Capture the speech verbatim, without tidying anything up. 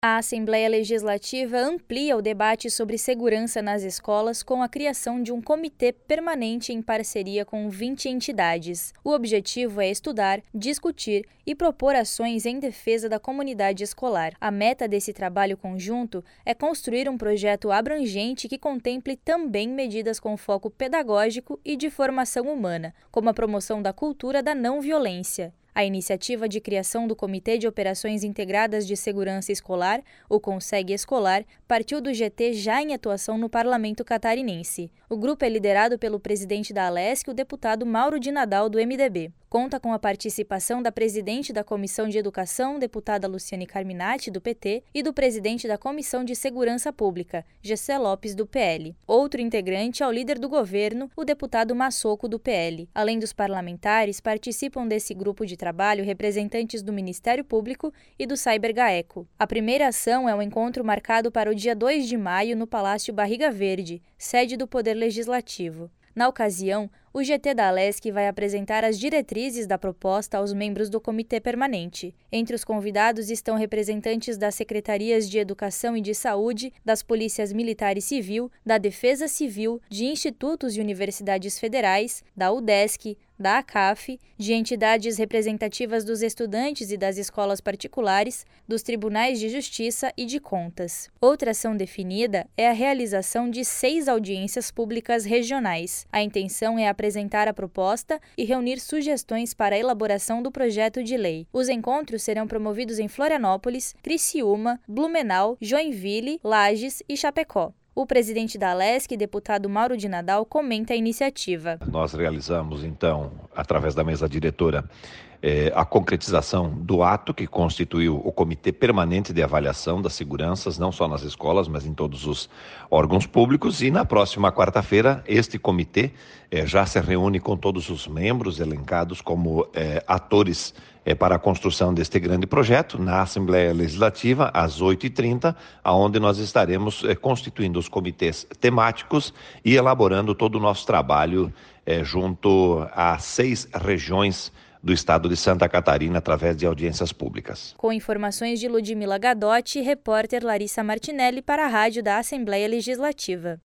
A Assembleia Legislativa amplia o debate sobre segurança nas escolas com a criação de um comitê permanente em parceria com vinte entidades. O objetivo é estudar, discutir e propor ações em defesa da comunidade escolar. A meta desse trabalho conjunto é construir um projeto abrangente que contemple também medidas com foco pedagógico e de formação humana, como a promoção da cultura da não violência. A iniciativa de criação do Comitê de Operações Integradas de Segurança Escolar, o CONSEG Escolar, partiu do G T já em atuação no Parlamento catarinense. O grupo é liderado pelo presidente da Alesc, o deputado Mauro de Nadal, do M D B. Conta com a participação da presidente da Comissão de Educação, deputada Luciane Carminati, do P T, e do presidente da Comissão de Segurança Pública, Gessé Lopes, do P L. Outro integrante é o líder do governo, o deputado Massoco, do P L. Além dos parlamentares, participam desse grupo de trabalho representantes do Ministério Público e do CyberGaeco. A primeira ação é um encontro marcado para o dia dois de maio no Palácio Barriga Verde, sede do Poder Legislativo. Na ocasião, o G T da Alesc vai apresentar as diretrizes da proposta aos membros do Comitê Permanente. Entre os convidados estão representantes das Secretarias de Educação e de Saúde, das Polícias Militar e Civil, da Defesa Civil, de institutos e universidades federais, da UDESC, da ACAF, de entidades representativas dos estudantes e das escolas particulares, dos tribunais de justiça e de contas. Outra ação definida é a realização de seis audiências públicas regionais. A intenção é apresentar a proposta e reunir sugestões para a elaboração do projeto de lei. Os encontros serão promovidos em Florianópolis, Criciúma, Blumenau, Joinville, Lages e Chapecó. O presidente da Alesc, deputado Mauro de Nadal, comenta a iniciativa. Nós realizamos, então, através da mesa diretora, É, a concretização do ato que constituiu o Comitê Permanente de Avaliação das Seguranças, não só nas escolas, mas em todos os órgãos públicos. E na próxima quarta-feira, este comitê é, já se reúne com todos os membros elencados como é, atores é, para a construção deste grande projeto, na Assembleia Legislativa, às oito e trinta, onde nós estaremos é, constituindo os comitês temáticos e elaborando todo o nosso trabalho é, junto a seis regiões do estado de Santa Catarina, através de audiências públicas. Com informações de Ludmila Gadotti, repórter Larissa Martinelli para a Rádio da Assembleia Legislativa.